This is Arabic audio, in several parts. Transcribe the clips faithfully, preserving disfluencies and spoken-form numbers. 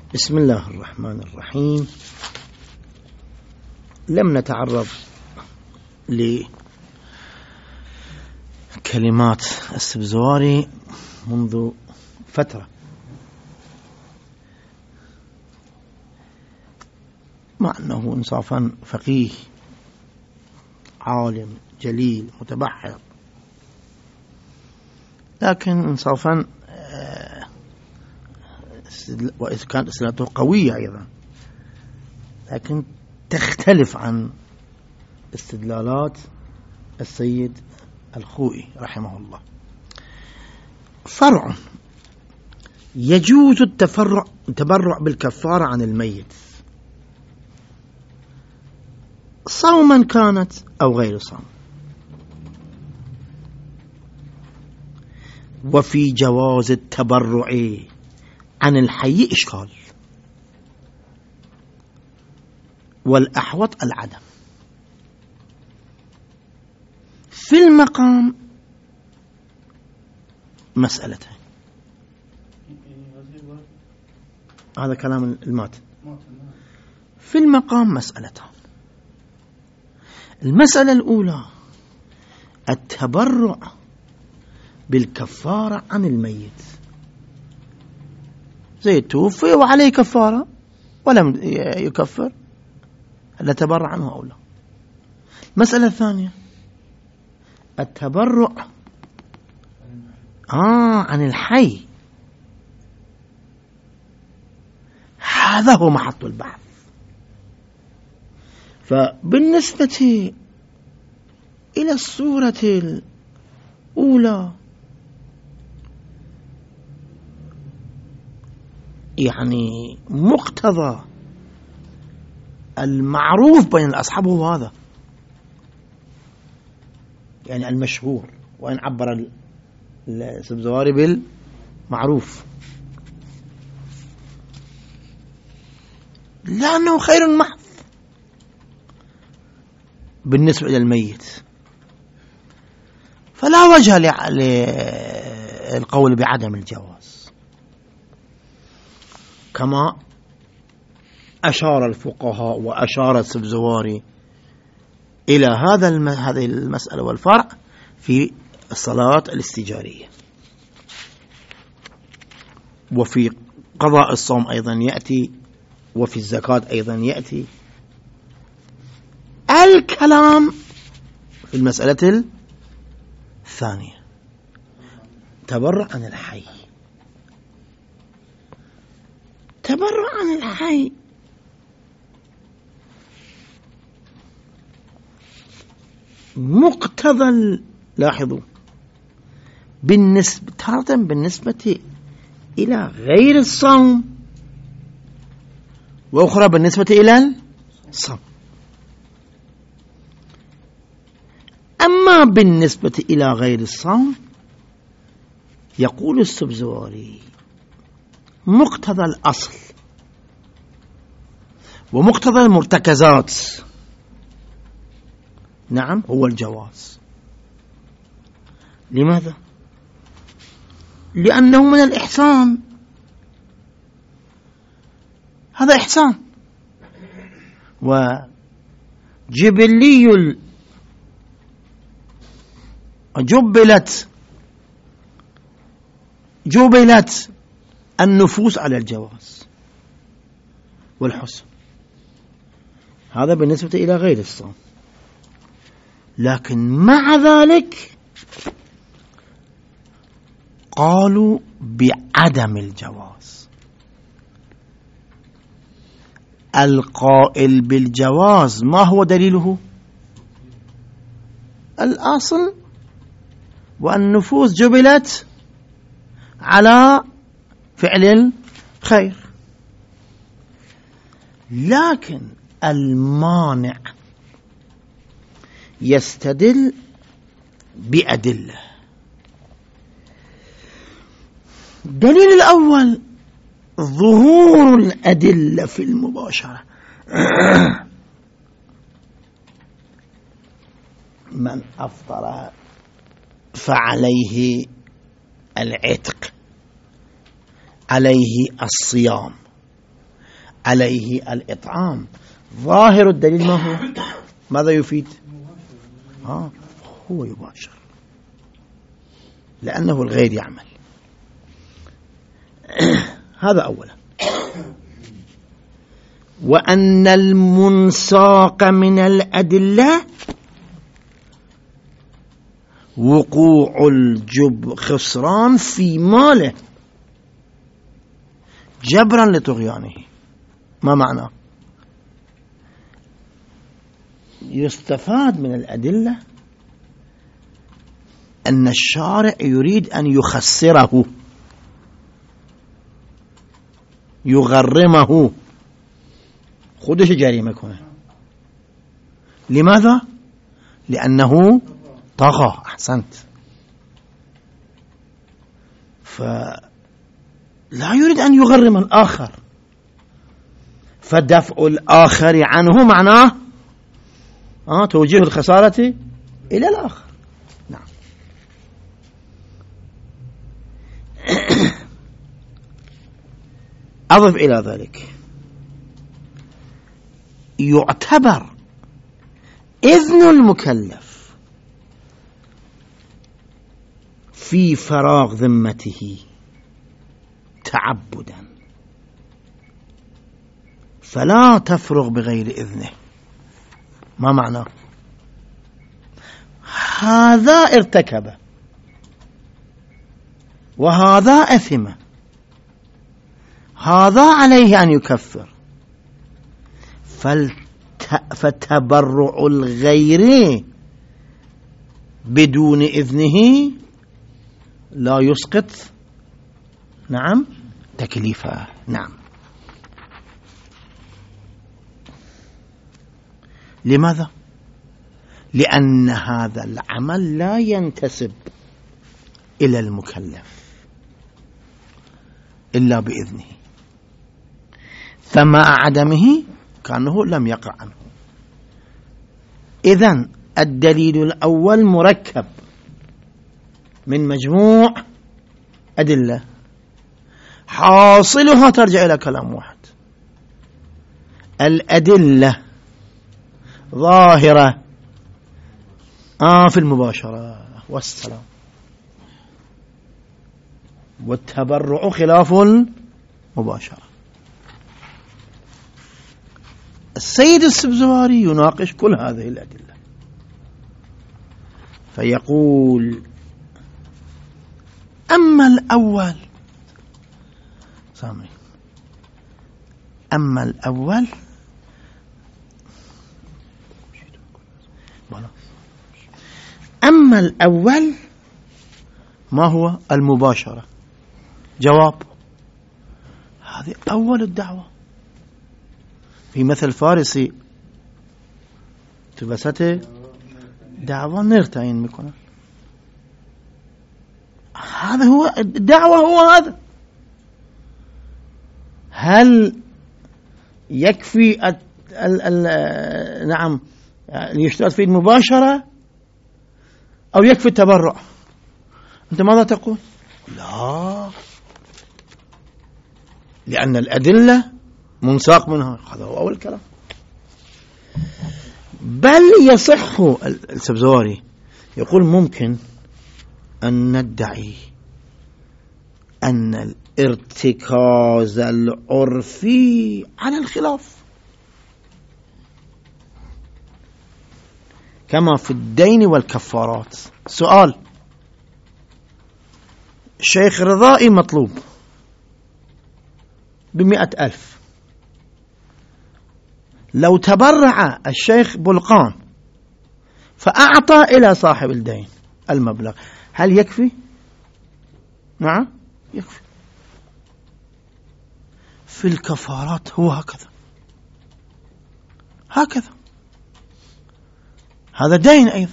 بسم الله الرحمن الرحيم. لم نتعرض لكلمات السبزواري منذ فترة، مع أنه إنصافا فقيه عالم جليل متبحر، لكن إنصافا وإذا كانت إسناده قوية أيضا، لكن تختلف عن استدلالات السيد الخوئي رحمه الله. فرع: يجوز التفرع التبرع بالكفارة عن الميت صوما كانت أو غير صوم، وفي جواز التبرع عن الحي إشكال، والأحوط العدم. في المقام مسألتين، هذا كلام المات. في المقام مسألتان. المسألة الأولى التبرع بالكفارة عن الميت، زي توفي وعليه كفارة ولم يكفر، هل تبرع عنه أو لا؟ مسألة ثانية التبرع آه عن الحي، هذا هو محط البحث. فبالنسبة إلى الصورة الأولى يعني مقتضى المعروف بين الأصحاب هو هذا، يعني المشهور، وإن عبر السبزواري بالمعروف، لأنه خير محض بالنسبة إلى الميت، فلا وجه للقول بعدم الجواز، كما أشار الفقهاء وأشار السبزواري إلى هذا الم... هذه المسألة والفرع في الصلاة الاستجارية، وفي قضاء الصوم أيضا يأتي، وفي الزكاة أيضا يأتي. الكلام في المسألة الثانية تبرع عن الحي. تبرع عن الحي مقتضى، لاحظوا، بالنسبة تارة بالنسبة إلى غير الصوم، وأخرى بالنسبة إلى الصوم. أما بالنسبة إلى غير الصوم يقول السبزواري مقتضى الأصل ومقتضى المرتكزات نعم هو الجواز. لماذا؟ لأنه من الإحسان، هذا إحسان، وجبلي جبلت جبلت النفوس على الجواز والحسن، هذا بالنسبة إلى غير الصوم. لكن مع ذلك قالوا بعدم الجواز. القائل بالجواز ما هو دليله؟ الأصل والنفوس جبلت على فعل الخير، لكن المانع يستدل بأدلة. الدليل الأول ظهور الأدلة في المباشرة. من أفطر فعليه العتق، عليه الصيام، عليه الإطعام. ظاهر الدليل ما هو؟ ماذا يفيد؟ آه هو يباشر لأنه الغير يعمل. هذا أولا. وأن المنساق من الأدلة وقوع الجب خسران في ماله جبرا لطغيانه. ما معنى؟ يستفاد من الأدلة أن الشارع يريد أن يخسره يغرمه. خدش جريمة كونه. لماذا؟ لأنه طغى. أحسنت. فلا يريد أن يغرم الآخر، فدفع الآخر عنه معناه آه توجيه الخسارة إلى الآخر. نعم. أضف إلى ذلك يعتبر إذن المكلف في فراغ ذمته تعبدا، فلا تفرغ بغير إذنه. ما معنى؟ هذا ارتكب وهذا أثم، هذا عليه أن يكفر، فتبرع الغير بدون إذنه لا يسقط نعم تكليفه. نعم. لماذا؟ لأن هذا العمل لا ينتسب إلى المكلف إلا بإذنه، فمع عدمه كأنه لم يقع عنه. إذن الدليل الأول مركب من مجموع أدلة حاصلها ترجع إلى كلام واحد. الأدلة ظاهرة آه في المباشرة والسلام، والتبرع خلاف المباشرة. السيد السبزواري يناقش كل هذه الأدلة فيقول: أما الأول سامي أما الأول أما الأول ما هو؟ المباشرة. جواب: هذه أول الدعوة. في مثل فارسي تبسته دعوة نرتين مكنا. هذا هو الدعوة، هو هذا. هل يكفي ال ال نعم يشترط فيه المباشرة أو يكفي التبرع؟ أنت ماذا تقول؟ لا، لأن الأدلة منساق منها. هذا هو أول كلام. بل يصح السبزواري يقول ممكن أن ندعي أن الارتكاز العرفي على الخلاف كما في الدين والكفارات. سؤال: الشيخ رضائي مطلوب بمئة ألف، لو تبرع الشيخ بلقان فأعطى إلى صاحب الدين المبلغ، هل يكفي؟ نعم يكفي. في الكفارات هو هكذا هكذا، هذا دين أيضا.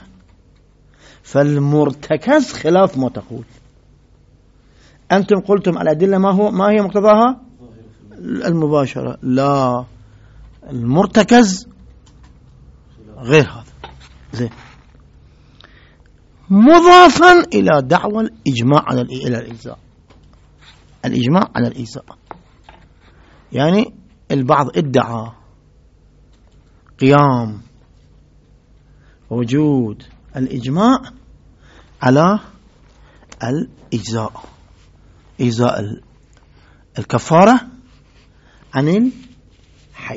فالمرتكز خلاف ما تقول. أنتم قلتم الأدلة ما هو ما هي مقتضاها؟ المباشرة. لا، المرتكز غير هذا. زين. مضافا إلى دعوى الإجماع على إلى الإجزاء. الإجماع على الإجزاء يعني البعض ادعى قيام وجود الإجماع على الإجزاء، إجزاء الكفارة عن الحي.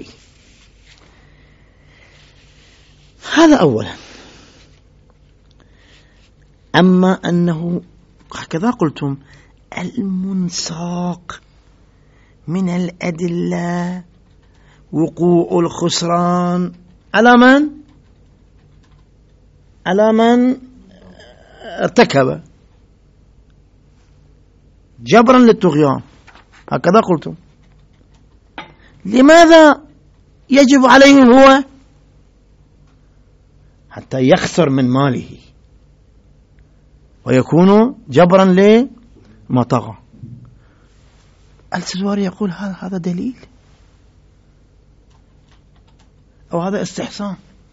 هذا أولا. أما أنه هكذا قلتم المنساق من الأدلة وقوع الخسران على من؟ على من ارتكب جبرا للطغيان، هكذا قلتم. لماذا يجب عليه هو؟ حتى يخسر من ماله ويكون جبرا لما طغى. السزواري يقول هذا دليل أو هذا استحسان؟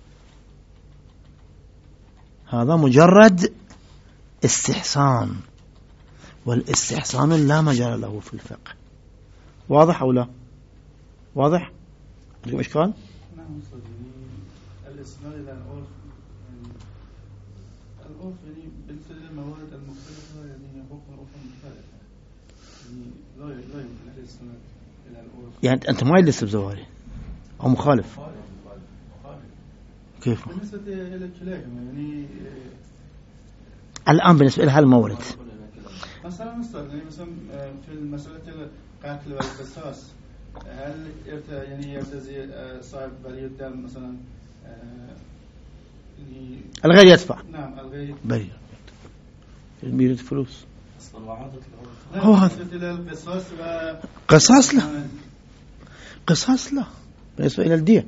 هذا مجرد استحسان، والاستحسان لا مجال له في الفقه. واضح أو لا؟ واضح؟ عندكم إشكال؟ نعم. الإسناد إلى العرف، العرف يعني بالتالي الموارد المختلفة يعني حكم العرف مختلفة، يعني لا لا يمكن الإسناد إلى العرف. يعني أنت مؤيد للسبزواري أو مخالف؟ مخالف. كيف؟ بالنسبة إلى كلاهما يعني الآن بالنسبة لها المورد مثلا يعني مثلا في المسألة القتل والقصاص، هل يعني يرتزي صاحب بريء الدم مثلا الغير يدفع؟ نعم الغير بريء يريد فلوس. هو هذا القصاص و قصاص لا، قصاص لا بالنسبة إلى الدية.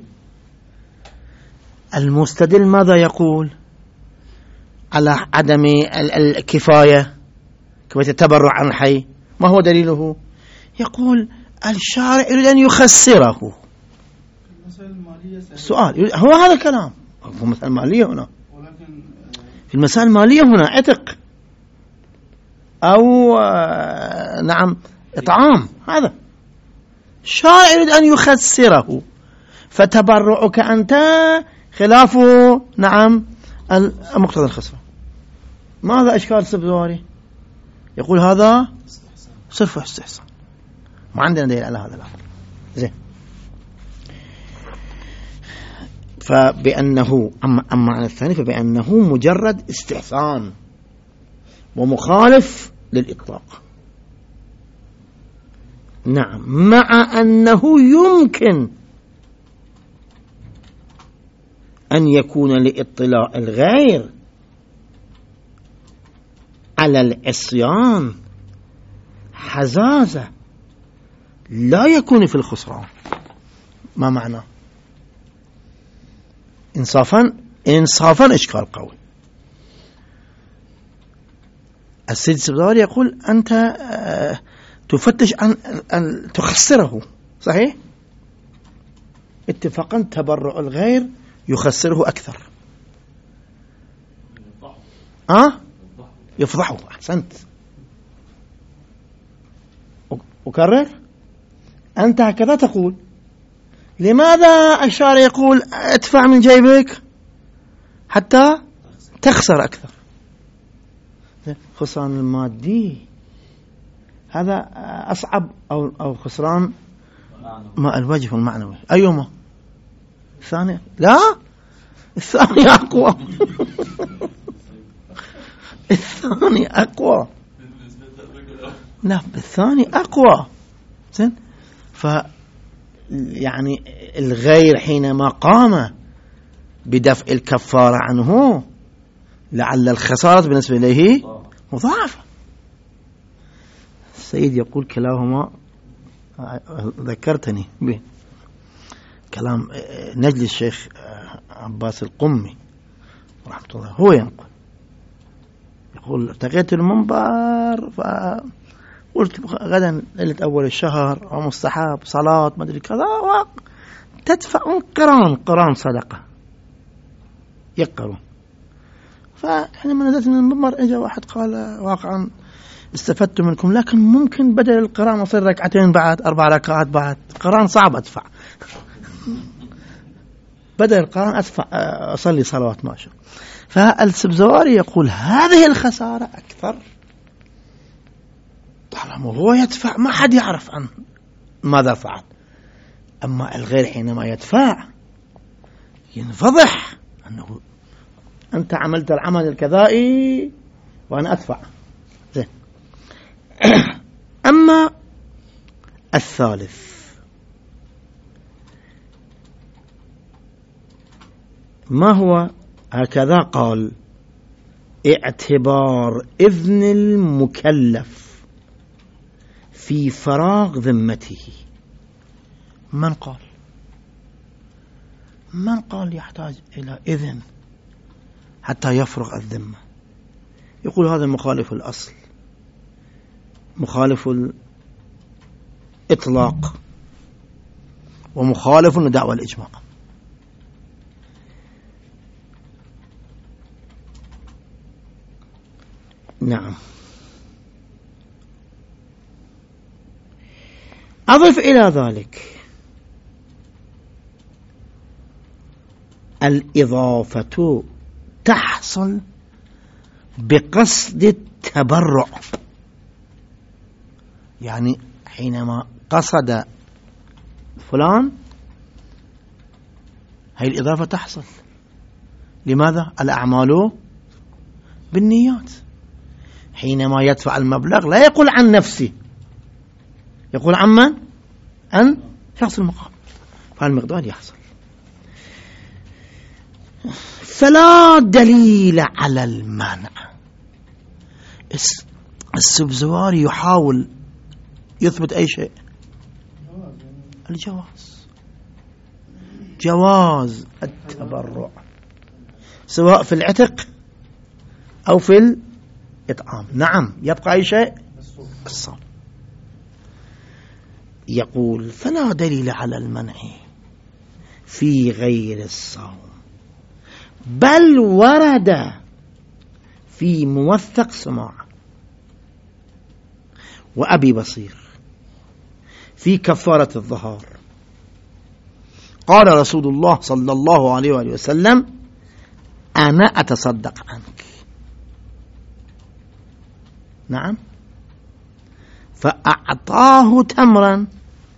المستدل ماذا يقول على عدم الكفاية، كفاية التبرع عن الحي؟ ما هو دليله؟ يقول الشارع يريد أن يخسره. السؤال هو هذا الكلام، هو مسألة مالية هنا، في المسائل المالية هنا عتق أو نعم إطعام، هذا الشارع يريد أن يخسره، فتبرعك أنت خلافه نعم المقتضى الخسرة. ماذا إشكال السبزواري؟ يقول هذا صرف استحسان، ما عندنا دليل على هذا الأمر. زين، فبأنه أما أما عن الثاني فبأنه مجرد استحسان ومخالف للإطلاق. نعم، مع أنه يمكن أن يكون لاطلاع الغير على العصيان حزازة لا يكون في الخسران. ما معنى إنصافا؟ إنصافا إشكال قوي. السيد السبزواري يقول أنت تفتش عن أن تخسره، صحيح؟ اتفاقا تبرع الغير يخسره أكثر. أه؟ يفضحه. أحسنت. أكرر، أنت هكذا تقول. لماذا الشارع يقول ادفع من جيبك حتى تخسر أكثر؟ خسران المادي هذا أصعب أو أو خسران ما الوجه المعنوي؟ أيهما؟ الثاني؟ لا، الثاني أقوى. الثاني أقوى. لا، بالثاني أقوى. زين، ف يعني الغير حينما قام بدفع الكفارة عنه لعل الخسارة بالنسبة إليه مضاعفة. السيد يقول كلاهما، ذكرتني به كلام نجل الشيخ عباس القمي رحمة الله، هو ينقل يقول ارتقيت المنبر فقلت غدا ليلة أول الشهر ومستحب صلاة ما أدري كذا، تدفعون قران قران صدقة يقرون. فحينما نزلت من المنبر اجى واحد قال واقعا استفدت منكم، لكن ممكن بدل القرآن أصير ركعتين بعد، أربع ركعات بعد. القرآن صعب أدفع بدل القرآن أدفع أصلي صلوات ما شاء. فالسبزواري يقول هذه الخسارة أكثر طالما هو يدفع ما حد يعرف عن ماذا فعل. أما الغير حينما يدفع ينفضح أنه أنت عملت العمل الكذائي وأنا أدفع. زين. أما الثالث ما هو؟ هكذا قال: اعتبار إذن المكلف في فراغ ذمته. من قال؟ من قال يحتاج إلى إذن حتى يفرغ الذمة؟ يقول هذا مخالف الأصل، مخالف الإطلاق، ومخالف لدعوى الإجماع. نعم. أضف إلى ذلك الإضافة تحصل بقصد التبرع، يعني حينما قصد فلان هذه الإضافة تحصل. لماذا؟ الأعمال بالنيات. حينما يدفع المبلغ لا يقول عن نفسه، يقول عن من؟ عن شخص المقام، فالمقدار يحصل. فلا دليل على المانع. السبزواري يحاول يثبت أي شيء. الجواز، جواز التبرع سواء في العتق أو في الإطعام. نعم. يبقى أي شيء؟ الصوم. يقول فلا دليل على المنع في غير الصوم، بل ورد في موثق سماع وأبي بصير في كفارة الظهار قال رسول الله صلى الله عليه وآله وسلم: أنا أتصدق عنك. نعم. فأعطاه تمرا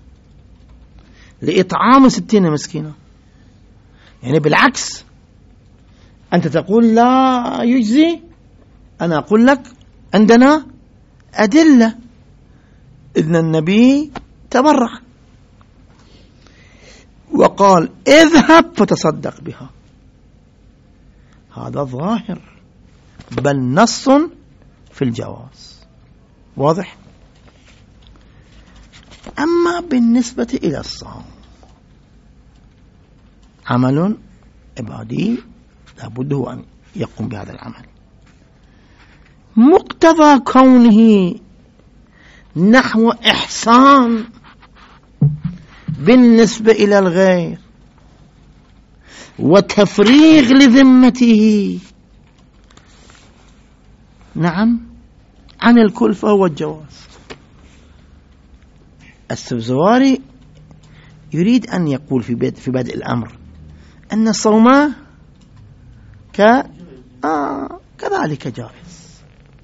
لإطعام ستين مسكينا. يعني بالعكس، أنت تقول لا يجزي، أنا أقول لك عندنا أدلة. إذن النبي تبرع وقال: اذهب فتصدق بها. هذا ظاهر، بل نص في الجواز. واضح؟ أما بالنسبة إلى الصوم، عمل عبادي لابد هو أن يقوم بهذا العمل. مقتضى كونه نحو إحسان بالنسبة إلى الغير وتفريغ لذمته، نعم، عن الكل، فهو الجواز. السبزواري يريد أن يقول في بدء, في بدء الأمر أن الصوم ك آه كذلك جائز.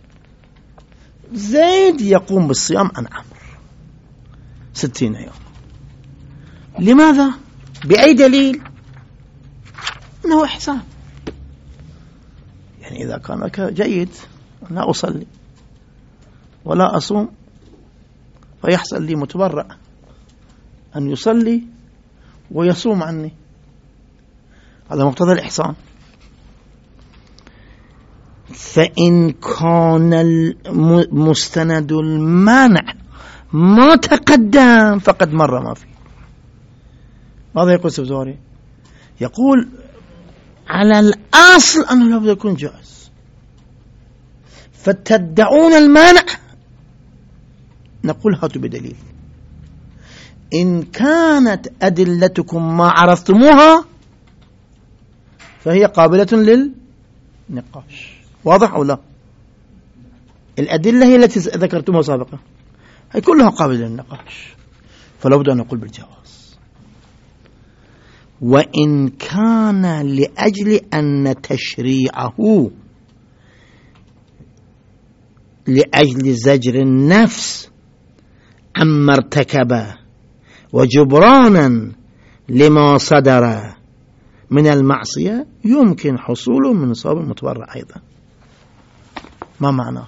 زيد يقوم بالصيام عن عمرو ستين يوم. لماذا؟ بأي دليل؟ أنه إحسان. يعني إذا كان لك جيد لا أصلي ولا أصوم، فيحصل لي متبرع أن يصلي ويصوم عني، هذا مقتضى الإحسان. فإن كان المستند المانع ما تقدم فقد مر ما فيه. ماذا يقول السبزواري؟ يقول على الأصل أنه لابد يكون جائز، فتدعون المانع، نقول هاتوا بدليل. إن كانت أدلتكم ما عرفتموها فهي قابلة للنقاش. واضح أو لا؟ الأدلة هي التي ذكرتمها سابقا، هي كلها قابلة للنقاش، فلا بد أن نقول بالجواز. وإن كان لأجل أن تشريعه لأجل زجر النفس عما ارتكب وجبرانا لما صدر من المعصية يمكن حصوله من نصاب المتبرع أيضا. ما معناه؟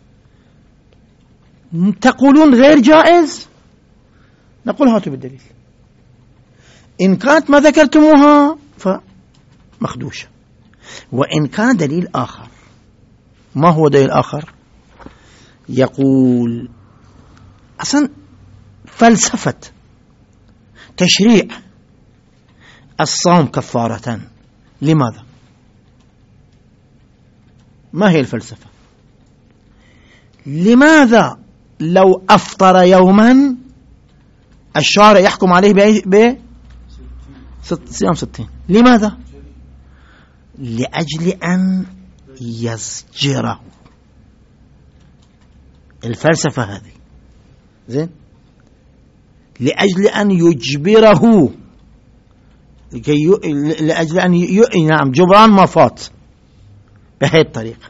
تقولون غير جائز، نقول هاتوا بالدليل. إن كانت ما ذكرتموها فمخدوشة، وإن كان دليل آخر. ما هو دليل آخر؟ يقول أصلا فلسفة تشريع الصوم كفارة، لماذا؟ ما هي الفلسفة؟ لماذا لو أفطر يوما الشارع يحكم عليه ب صيام ستين؟ لماذا؟ لأجل أن يزجره. الفلسفة هذه زين، لأجل أن يجبره، لكي ي... لأجل أن ي... نعم جبران ما فات بهذه الطريقة.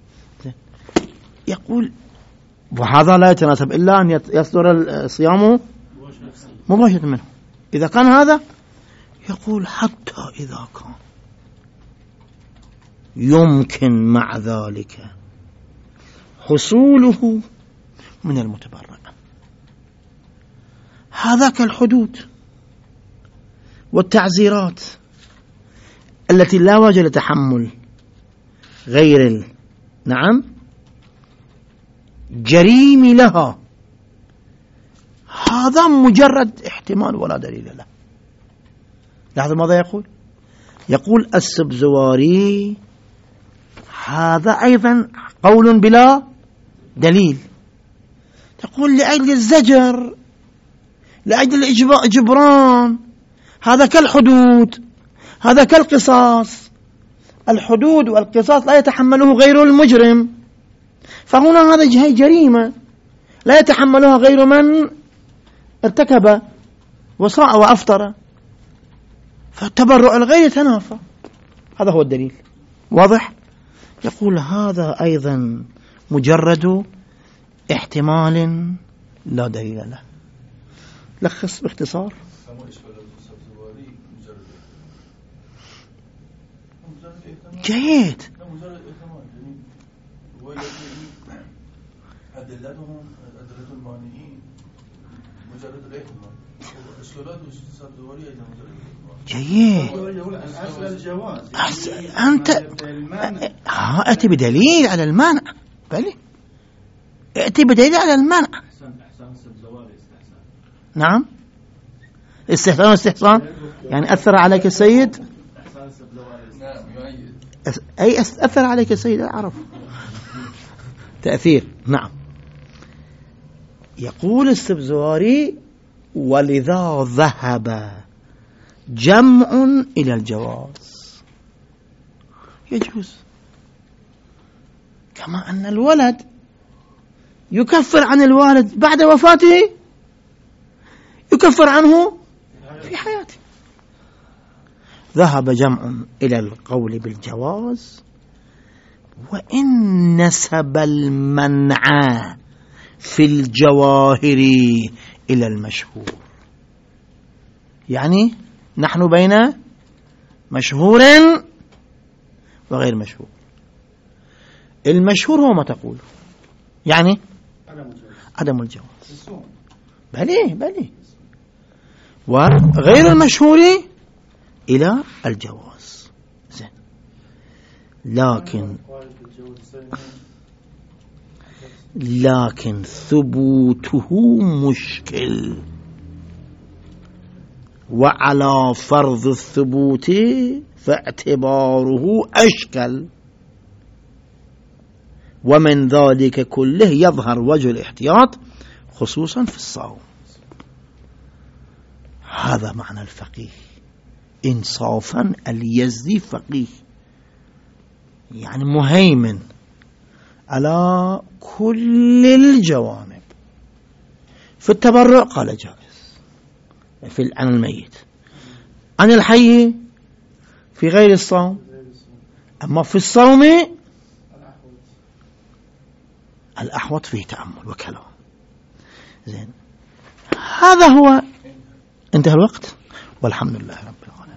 يقول وهذا لا يتناسب إلا أن يصدر صيامه مباشرة منه. إذا كان هذا يقول حتى إذا كان يمكن مع ذلك حصوله من المتبرع، هذاك الحدود والتعزيرات التي لا وجه لتحمل غير ال... نعم جريم لها، هذا مجرد احتمال ولا دليل له. لاحظوا ماذا يقول؟ يقول السبزواري هذا أيضا قول بلا دليل. تقول لأجل الزجر، لأجل الجبران، هذا كالحدود، هذا كالقصاص. الحدود والقصاص لا يتحمله غير المجرم، فهنا هذا جريمة لا يتحملها غير من ارتكب وصاع وأفطر، فالتبرع الغير يتنافى. هذا هو الدليل، واضح؟ يقول هذا أيضا مجرد احتمال لا دليل له. لخص باختصار. جيد. أدلتهم أدلة المانعين مجرد الاحتمال، الإشكالات بالسبزواري أيضا مجرد جيد. الجواز. أنت ها أتي بدليل على المانع. بلي أتي بدليل على المانع. نعم استحسان واستحسان يعني أثر عليك السيد. أي أثر عليك السيد أعرف تأثير. نعم. يقول السبزواري ولذا ذهب جمع إلى الجواز، يجوز، كما أن الولد يكفر عن الوالد بعد وفاته يكفر عنه في حياته. ذهب جمع إلى القول بالجواز، وإن نسب المنع في الجواهر إلى المشهور. يعني نحن بين مشهور وغير مشهور. المشهور هو ما تقول، يعني عدم الجواز. بلي بلي. وغير المشهور إلى الجواز. زين. لكن لكن ثبوته مشكل، وعلى فرض الثبوت فاعتباره أشكل، ومن ذلك كله يظهر وجه الاحتياط خصوصا في الصوم. هذا معنى الفقيه إنصافا. اليزدي فقيه يعني مهيمن على كل الجوانب. في التبرع قال جائز في عن الميت، عن الحي في غير الصوم. أما في الصوم الأحوط فيه تأمل وكلام. زين، هذا هو. انتهى الوقت والحمد لله رب العالمين.